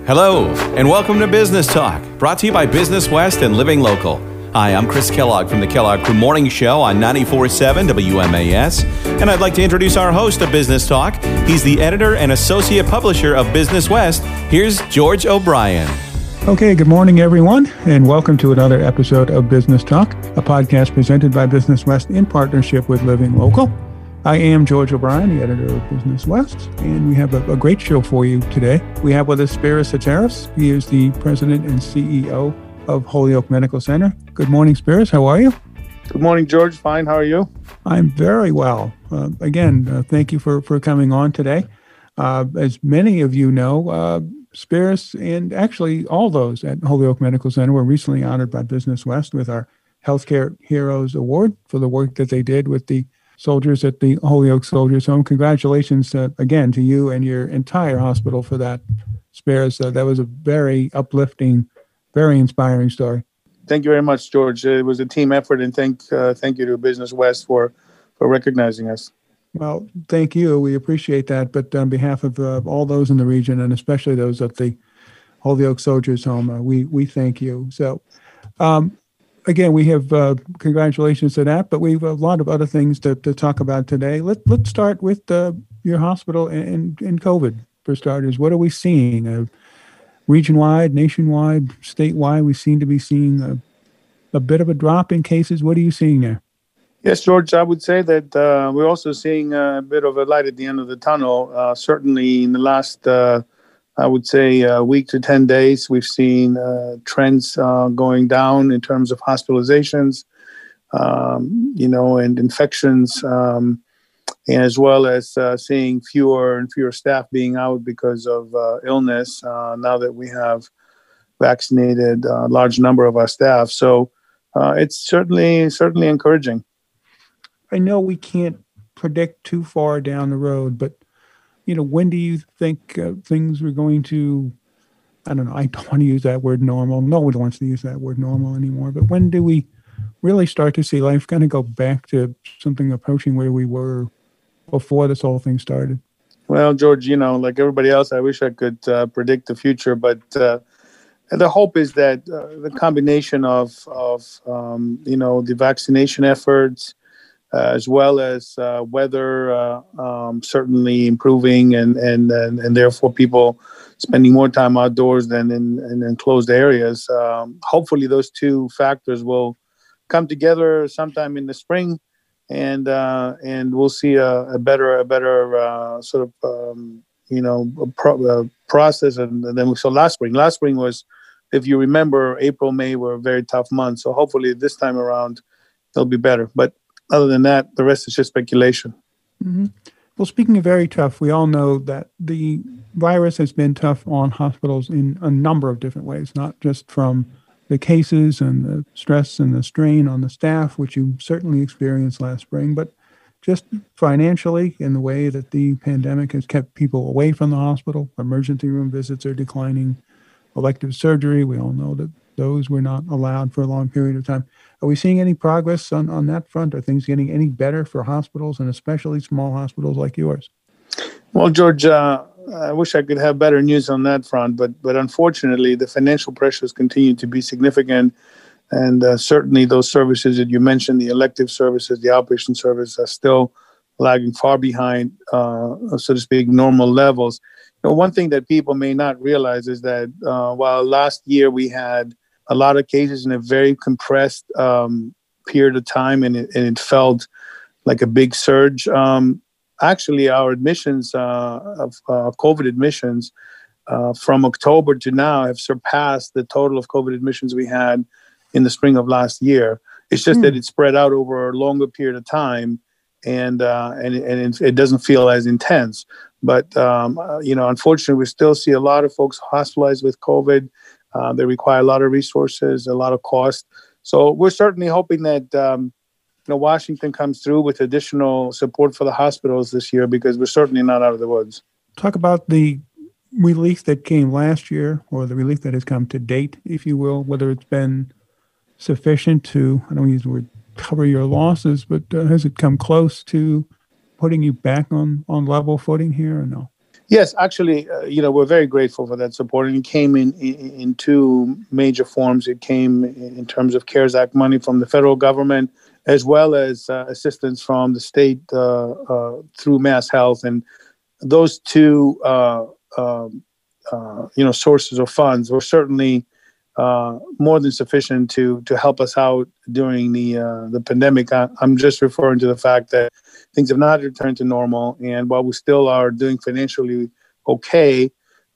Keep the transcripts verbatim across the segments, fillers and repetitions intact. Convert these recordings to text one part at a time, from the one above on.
Hello, and welcome to Business Talk, brought to you by Business West and Living Local. Hi, I'm Chris Kellogg from the Kellogg Crew Morning Show on ninety-four point seven W M A S, and I'd like to introduce our host of Business Talk. He's the editor and associate publisher of Business West. Here's George O'Brien. Okay, good morning, everyone, and welcome to another episode of Business Talk, a podcast presented by Business West in partnership with Living Local. I am George O'Brien, the editor of Business West, and we have a, a great show for you today. We have with us Spiros Sotirios. He is the president and C E O of Holyoke Medical Center. Good morning, Spiros. How are you? Good morning, George. Fine. How are you? I'm very well. Uh, again, uh, thank you for, for coming on today. Uh, as many of you know, uh, Spiros and actually all those at Holyoke Medical Center were recently honored by Business West with our Healthcare Heroes Award for the work that they did with the soldiers at the Holyoke Soldiers Home. Congratulations uh, again to you and your entire hospital for that, Spiros. Uh, that was a very uplifting, very inspiring story. Thank you very much, George. It was a team effort, and thank uh, thank you to Business West for, for recognizing us. Well, thank you. We appreciate that. But on behalf of uh, all those in the region, and especially those at the Holyoke Soldiers Home, uh, we we thank you. So, um, again, we have uh, congratulations to that, but we have a lot of other things to, to talk about today. Let, let's start with uh, your hospital and, and COVID, for starters. What are we seeing? Uh, region-wide, nationwide, statewide, we seem to be seeing a, a bit of a drop in cases. What are you seeing there? Yes, George, I would say that uh, we're also seeing a bit of a light at the end of the tunnel. Uh, certainly in the last uh, I would say a week to ten days, we've seen uh, trends uh, going down in terms of hospitalizations, um, you know, and infections, um, as well as uh, seeing fewer and fewer staff being out because of uh, illness uh, now that we have vaccinated a large number of our staff. So uh, it's certainly, certainly encouraging. I know we can't predict too far down the road, but you know, when do you think uh, things are going to, I don't know, I don't want to use that word normal. No one wants to use that word normal anymore. But when do we really start to see life kind of go back to something approaching where we were before this whole thing started? Well, George, you know, like everybody else, I wish I could uh, predict the future. But uh, the hope is that uh, the combination of, of um, you know, the vaccination efforts, Uh, as well as uh, weather uh, um, certainly improving and, and, and, and therefore people spending more time outdoors than in, in enclosed areas. Um, hopefully those two factors will come together sometime in the spring, and uh, and we'll see a, a better a better uh, sort of um, you know pro- uh, process. And then we saw last spring. Last spring was, if you remember, April, May were very tough months. So hopefully this time around it'll be better. But other than that, the rest is just speculation. Mm-hmm. Well, speaking of very tough, we all know that the virus has been tough on hospitals in a number of different ways, not just from the cases and the stress and the strain on the staff, which you certainly experienced last spring, but just financially in the way that the pandemic has kept people away from the hospital. Emergency room visits are declining. Elective surgery, we all know that those were not allowed for a long period of time. Are we seeing any progress on, on that front? Are things getting any better for hospitals, and especially small hospitals like yours? Well, George, uh, I wish I could have better news on that front, but but unfortunately, the financial pressures continue to be significant. And uh, certainly those services that you mentioned, the elective services, the outpatient service, are still lagging far behind, uh, so to speak, normal levels. You know, one thing that people may not realize is that uh, while last year we had a lot of cases in a very compressed um, period of time, and it, and it felt like a big surge. Um, actually, our admissions uh, of uh, COVID admissions uh, from October to now have surpassed the total of COVID admissions we had in the spring of last year. It's just mm. that it spread out over a longer period of time, and uh, and, and it, it doesn't feel as intense. But um, uh, you know, unfortunately, we still see a lot of folks hospitalized with COVID. Uh, they require a lot of resources, a lot of cost. So we're certainly hoping that um, you know, Washington comes through with additional support for the hospitals this year, because we're certainly not out of the woods. Talk about the relief that came last year, or the relief that has come to date, if you will, whether it's been sufficient to, I don't use the word cover your losses, but uh, has it come close to putting you back on, on level footing here or no? Yes, actually, uh, you know, we're very grateful for that support, and it came in, in in two major forms. It came in terms of CARES Act money from the federal government, as well as uh, assistance from the state uh, uh, through Mass Health, and those two, uh, um, uh, you know, sources of funds were certainly uh, more than sufficient to to help us out during the uh, the pandemic. I, I'm just referring to the fact that things have not returned to normal, and while we still are doing financially okay,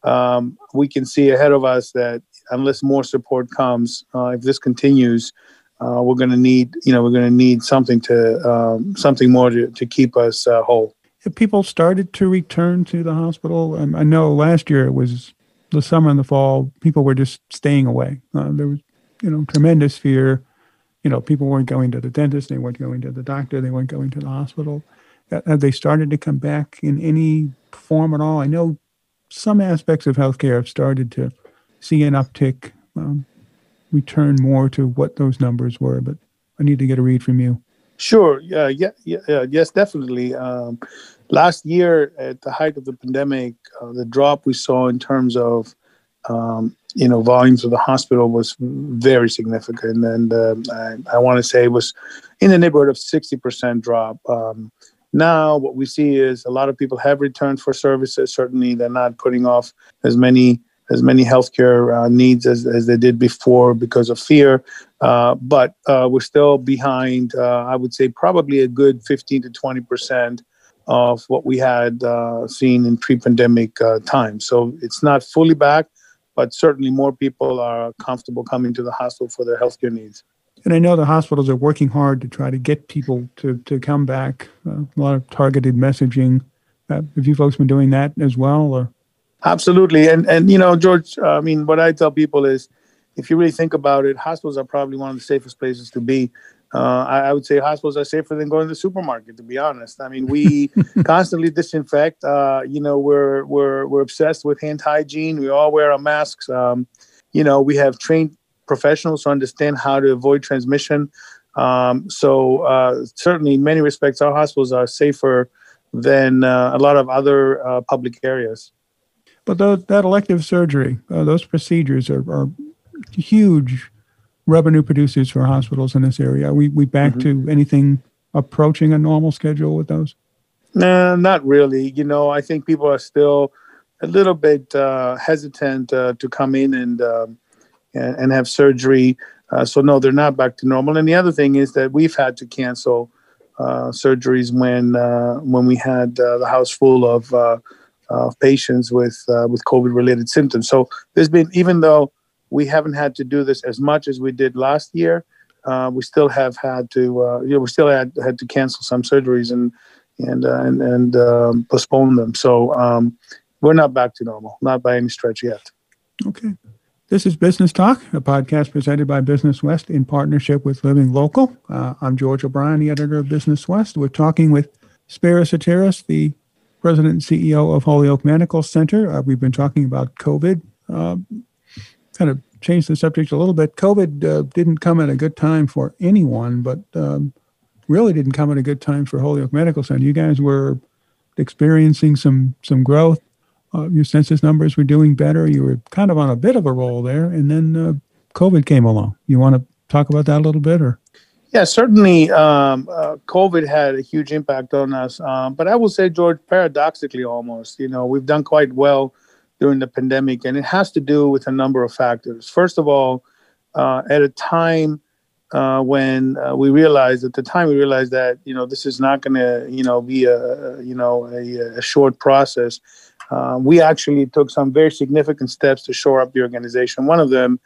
um, we can see ahead of us that unless more support comes, uh, if this continues, uh, we're going to need, you know, we're going to need something to um, something more to, to keep us uh, whole. Have people started to return to the hospital? Um, I know last year it was the summer and the fall. People were just staying away. Uh, there was, you know, tremendous fear. You know, people weren't going to the dentist, they weren't going to the doctor, they weren't going to the hospital. Have they started to come back in any form at all? I know some aspects of healthcare have started to see an uptick, um, return more to what those numbers were, but I need to get a read from you. Sure. Yeah. Yeah. yeah yes, definitely. Um, last year, at the height of the pandemic, uh, the drop we saw in terms of um, you know, volumes of the hospital was very significant. And uh, I, I want to say it was in the neighborhood of sixty percent drop. Um, now what we see is a lot of people have returned for services. Certainly they're not putting off as many as many healthcare uh, needs as, as they did before because of fear. Uh, but uh, we're still behind, uh, I would say probably a good fifteen to twenty percent of what we had uh, seen in pre-pandemic uh, times. So it's not fully back, but certainly more people are comfortable coming to the hospital for their healthcare needs. And I know the hospitals are working hard to try to get people to, to come back. Uh, a lot of targeted messaging. Uh, have you folks been doing that as well? Or? Absolutely. And, and you know, George, I mean, what I tell people is, if you really think about it, hospitals are probably one of the safest places to be. Uh, I, I would say hospitals are safer than going to the supermarket, to be honest. I mean, we constantly disinfect. Uh, you know, we're we're we're obsessed with hand hygiene. We all wear our masks. Um, you know, we have trained professionals who understand how to avoid transmission. Um, so uh, certainly, in many respects, our hospitals are safer than uh, a lot of other uh, public areas. But the, that elective surgery, uh, those procedures are, are huge revenue producers for hospitals in this area. Are we we back mm-hmm. to anything approaching a normal schedule with those? No, not really. You know, I think people are still a little bit uh, hesitant uh, to come in and, um, and and have surgery. Uh, so no, they're not back to normal. And the other thing is that we've had to cancel uh, surgeries when uh, when we had uh, the house full of uh, uh, patients with uh, with COVID-related symptoms. So there's been, even though we haven't had to do this as much as we did last year, Uh, we still have had to, uh, you know, we still had had to cancel some surgeries and and uh, and, and um, postpone them. So um, we're not back to normal, not by any stretch yet. Okay. This is Business Talk, a podcast presented by Business West in partnership with Living Local. Uh, I'm George O'Brien, the editor of Business West. We're talking with Spero Sotiris, the president and C E O of Holyoke Medical Center. Uh, we've been talking about COVID. Uh, kind of change the subject a little bit. COVID uh, didn't come at a good time for anyone, but um, really didn't come at a good time for Holyoke Medical Center. You guys were experiencing some some growth. Uh, your census numbers were doing better. You were kind of on a bit of a roll there, and then uh, COVID came along. You want to talk about that a little bit, or? Yeah, certainly um, uh, COVID had a huge impact on us. Um, but I will say, George, paradoxically almost, you know, we've done quite well during the pandemic, and it has to do with a number of factors. First of all, uh, at a time uh, when uh, we realized, at the time we realized that, you know, this is not going to, you know, be a, you know, a, a short process. Uh, we actually took some very significant steps to shore up the organization. One of them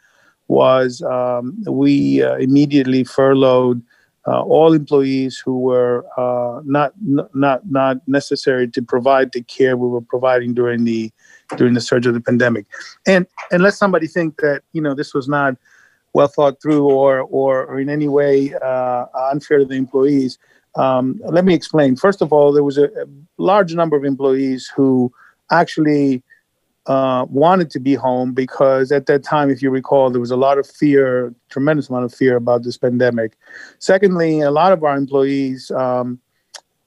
was um, we uh, immediately furloughed uh, all employees who were uh, not not not necessary to provide the care we were providing during the during the surge of the pandemic. And and let somebody think that, you know, this was not well thought through or or, or in any way uh, unfair to the employees. Um, let me explain. First of all, there was a, a large number of employees who actually uh, wanted to be home because at that time, if you recall, there was a lot of fear, tremendous amount of fear about this pandemic. Secondly, a lot of our employees um,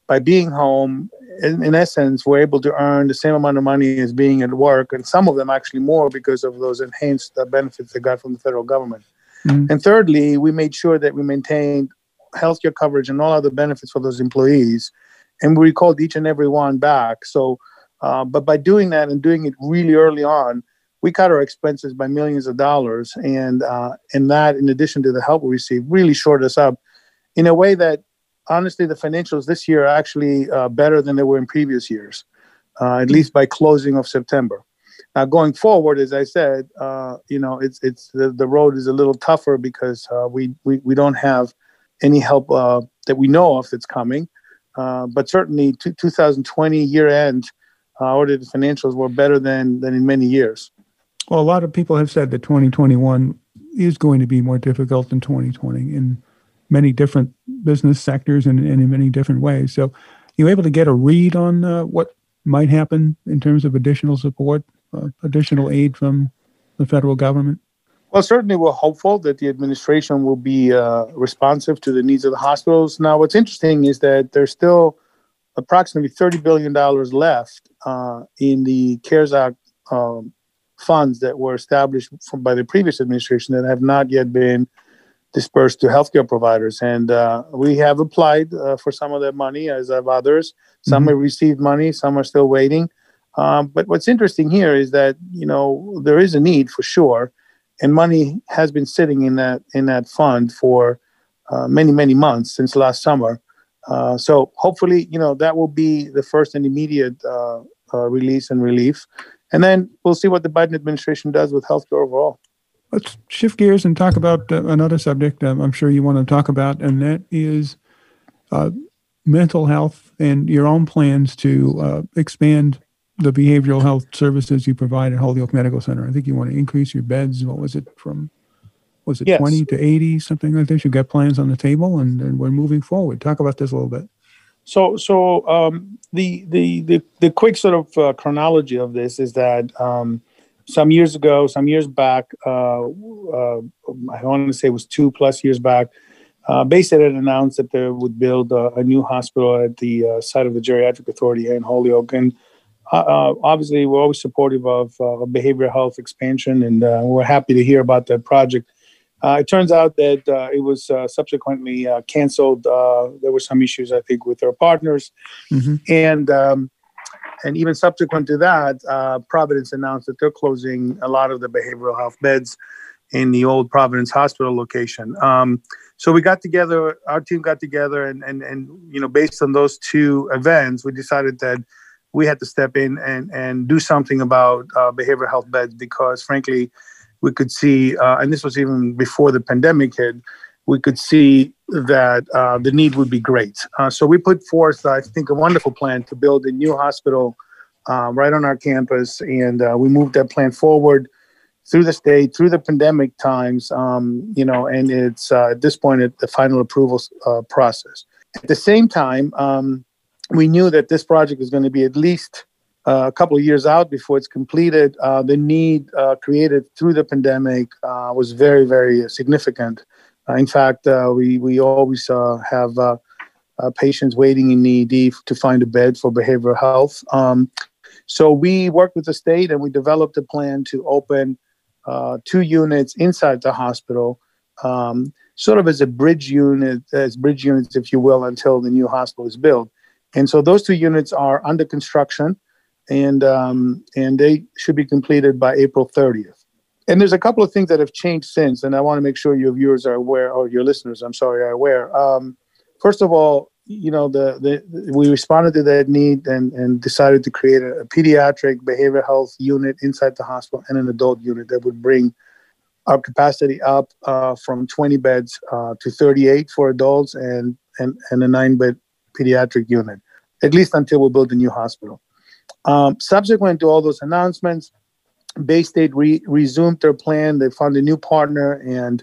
by being home, in, in essence, were able to earn the same amount of money as being at work, and some of them actually more because of those enhanced uh, benefits they got from the federal government. Mm-hmm. And thirdly, we made sure that we maintained healthcare coverage and all other benefits for those employees, and we recalled each and every one back. So, uh, but by doing that and doing it really early on, we cut our expenses by millions of dollars, and uh, and that, in addition to the help we received, really shored us up in a way that, honestly, the financials this year are actually uh, better than they were in previous years, uh, at least by closing of September. Now, going forward, as I said, uh, you know, it's it's the, the road is a little tougher because uh, we, we we don't have any help uh, that we know of that's coming. Uh, but certainly, t- twenty twenty year end, uh, audited financials were better than than in many years. Well, a lot of people have said that twenty twenty-one is going to be more difficult than twenty twenty in many different business sectors and, and in many different ways. So, you able to get a read on uh, what might happen in terms of additional support, uh, additional aid from the federal government? Well, certainly we're hopeful that the administration will be uh, responsive to the needs of the hospitals. Now, what's interesting is that there's still approximately thirty billion dollars left uh, in the CARES Act um, funds that were established from, by the previous administration that have not yet been dispersed to healthcare providers. And uh, we have applied uh, for some of that money, as have others. Some mm-hmm. have received money, some are still waiting. Um, but what's interesting here is that, you know, there is a need for sure. And money has been sitting in that in that fund for uh, many, many months since last summer. Uh, so hopefully, you know, that will be the first and immediate uh, uh, release and relief. And then we'll see what the Biden administration does with healthcare overall. Let's shift gears and talk about uh, another subject um, I'm sure you want to talk about, and that is uh, mental health and your own plans to uh, expand the behavioral health services you provide at Holyoke Medical Center. I think you want to increase your beds. What was it from, was it yes. twenty to eighty, something like this? You've got plans on the table, and, and we're moving forward. Talk about this a little bit. So, so um, the, the the the quick sort of uh, chronology of this is that um, some years ago, some years back, uh, uh, I want to say it was two plus years back, uh, Bayside had announced that they would build a, a new hospital at the uh, site of the Geriatric Authority here in Holyoke. And uh, obviously, we're always supportive of uh, behavioral health expansion, and uh, we're happy to hear about that project. Uh, it turns out that uh, it was uh, subsequently uh, canceled. Uh, there were some issues, I think, with our partners. Mm-hmm. And um, and even subsequent to that, uh, Providence announced that they're closing a lot of the behavioral health beds in the old Providence Hospital location. Um, so we got together, our team got together, and, and, and you know, based on those two events, we decided that we had to step in and, and do something about uh, behavioral health beds because, frankly, we could see, uh, and this was even before the pandemic hit, we could see that uh, the need would be great. Uh, so we put forth, I think, a wonderful plan to build a new hospital uh, right on our campus. And uh, we moved that plan forward through the state, through the pandemic times, um, you know, and it's uh, at this point at the final approval uh, process. At the same time, um, we knew that this project was going to be at least Uh, a couple of years out before it's completed. Uh, the need uh, created through the pandemic uh, was very, very significant. Uh, in fact, uh, we we always uh, have uh, uh, patients waiting in the E D to find a bed for behavioral health. Um, so we worked with the state and we developed a plan to open uh, two units inside the hospital, um, sort of as a bridge unit, as bridge units, if you will, until the new hospital is built. And so those two units are under construction. And um, and they should be completed by April thirtieth. And there's a couple of things that have changed since, and I want to make sure your viewers are aware, or your listeners, I'm sorry, are aware. Um, first of all, you know, the, the we responded to that need and, and decided to create a, a pediatric behavioral health unit inside the hospital and an adult unit that would bring our capacity up uh, from twenty beds uh, to thirty-eight for adults and, and, and a nine-bed pediatric unit, at least until we build a new hospital. Um, subsequent to all those announcements, Baystate re- resumed their plan. They found a new partner, and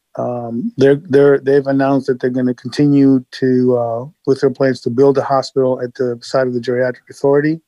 um, they're they're they've announced that they're going to continue to uh, with their plans to build a hospital at the site of the Geriatric Authority.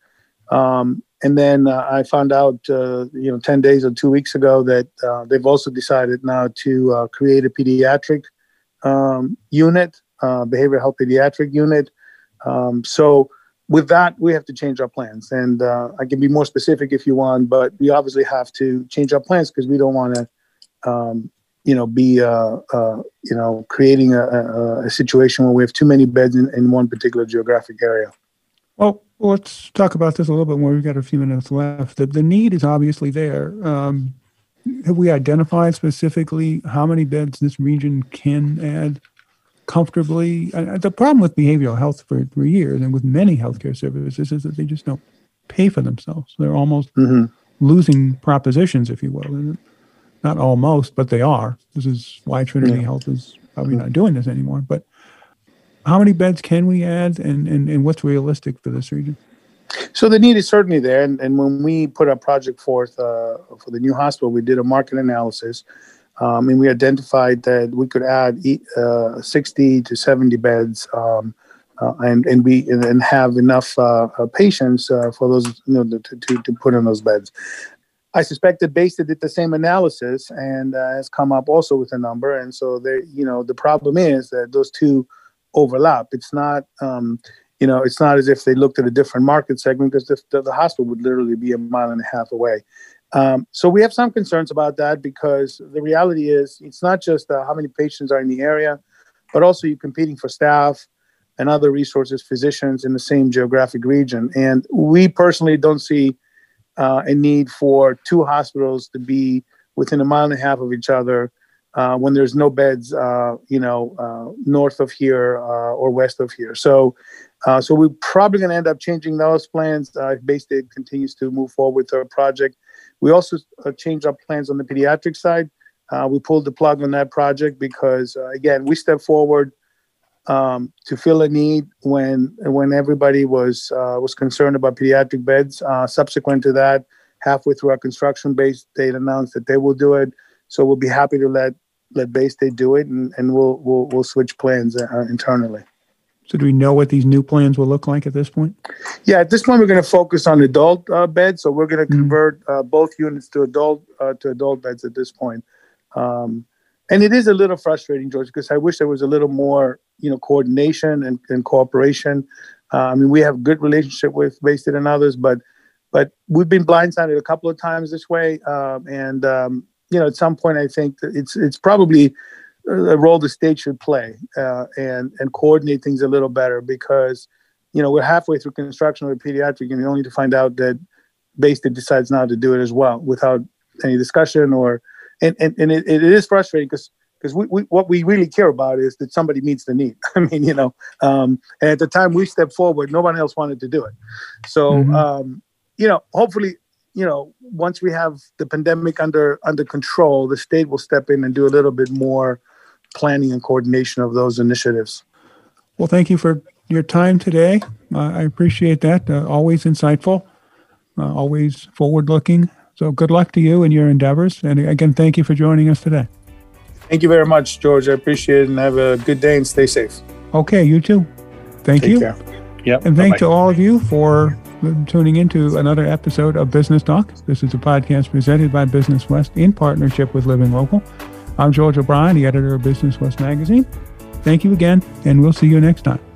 Um, and then uh, I found out, uh, you know, ten days or two weeks ago that uh, they've also decided now to uh, create a pediatric um, unit, uh, behavioral health pediatric unit. Um, so with that, we have to change our plans. And uh, I can be more specific if you want, but we obviously have to change our plans because we don't want to, um, you know, be, uh, uh, you know, creating a, a, a situation where we have too many beds in, in one particular geographic area. Well, let's talk about this a little bit more. We've got a few minutes left. The, the need is obviously there. Um, have we identified specifically how many beds this region can add comfortably? Uh, the problem with behavioral health for, for years and with many healthcare services is that they just don't pay for themselves. They're almost mm-hmm. losing propositions, if you will. And not almost, but they are. This is why Trinity yeah. Health is probably mm-hmm. not doing this anymore. But how many beds can we add, and, and, and what's realistic for this region? So the need is certainly there. And, and when we put our project forth uh, for the new hospital, we did a market analysis. Um, and we identified that we could add uh, sixty to seventy beds um, uh, and, and, be, and have enough uh, uh, patients uh, for those, you know, to, to, to put in those beds. I suspect that Bay State did the same analysis and uh, has come up also with a number. And so, they, you know, the problem is that those two overlap. It's not, um, you know, it's not as if they looked at a different market segment because the, the hospital would literally be a mile and a half away. Um, so we have some concerns about that because the reality is it's not just uh, how many patients are in the area, but also you're competing for staff and other resources, physicians in the same geographic region. And we personally don't see uh, a need for two hospitals to be within a mile and a half of each other Uh, when there's no beds, uh, you know, uh, north of here uh, or west of here. So uh, so we're probably going to end up changing those plans uh, if Bay State continues to move forward with our project. We also uh, changed our plans on the pediatric side. Uh, we pulled the plug on that project because, uh, again, we stepped forward um, to fill a need when when everybody was uh, was concerned about pediatric beds. Uh, subsequent to that, halfway through our construction, Bay State announced that they will do it. So we'll be happy to let let Bay State do it, and, and we'll we'll we'll switch plans uh, internally. So do we know what these new plans will look like at this point? Yeah, at this point we're going to focus on adult uh, beds. So we're going to convert uh, both units to adult uh, to adult beds at this point. Um, and it is a little frustrating, George, because I wish there was a little more, you know, coordination and, and cooperation. Uh, I mean, we have a good relationship with Bay State and others, but but we've been blindsided a couple of times this way, um, and um, you know, at some point, I think that it's it's probably a role the state should play uh, and and coordinate things a little better because, you know, we're halfway through construction of a pediatric, and you only to find out that Bay State decides now to do it as well without any discussion or and and, and it, it is frustrating because because we, we what we really care about is that somebody meets the need. I mean, you know, um, and at the time we stepped forward, no one else wanted to do it. So, mm-hmm. um, you know, hopefully. You know, once we have the pandemic under under control, the state will step in and do a little bit more planning and coordination of those initiatives. Well, thank you for your time today. Uh, I appreciate that. Uh, always insightful, uh, always forward-looking. So good luck to you and your endeavors. And again, thank you for joining us today. Thank you very much, George. I appreciate it, and have a good day and stay safe. Okay, you too. Thank Take you. Care. Yep. And thanks to all of you for tuning into another episode of Business Talk. This is a podcast presented by Business West in partnership with Living Local. I'm George O'Brien, the editor of Business West magazine. Thank you again, and we'll see you next time.